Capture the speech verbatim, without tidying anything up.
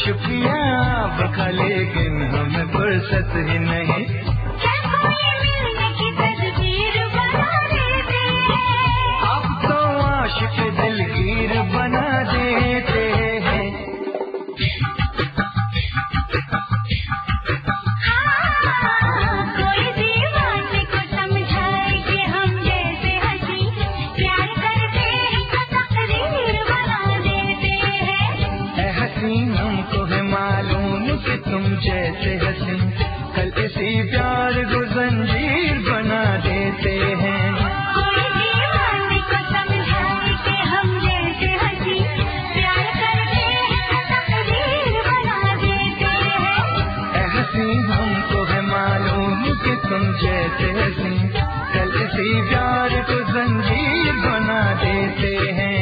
शुक्रिया आपका, लेकिन हमें फुर्सत ही नहीं। मिलने की तस्वीर बना देते हैं, आप तो आशिक दिलगीर बना देते हैं। कोई दीवाने को समझाए कि हम जैसे हंसी प्यार करते हैं तो तकदीर बना देते हैं। ऐ हसीन हमको है मालूम कि तुम जैसे हसीन कल इसी प्यार को जंजीर बना देते हैं। कोई दीवाने को समझाए कि हम जैसे हंसी प्यार करते हैं तो तकदीर बना देते हैं। ऐ हसीन हमको है मालूम कि तुम जैसे हसीन कल इसी प्यार को जंजीर बना देते हैं।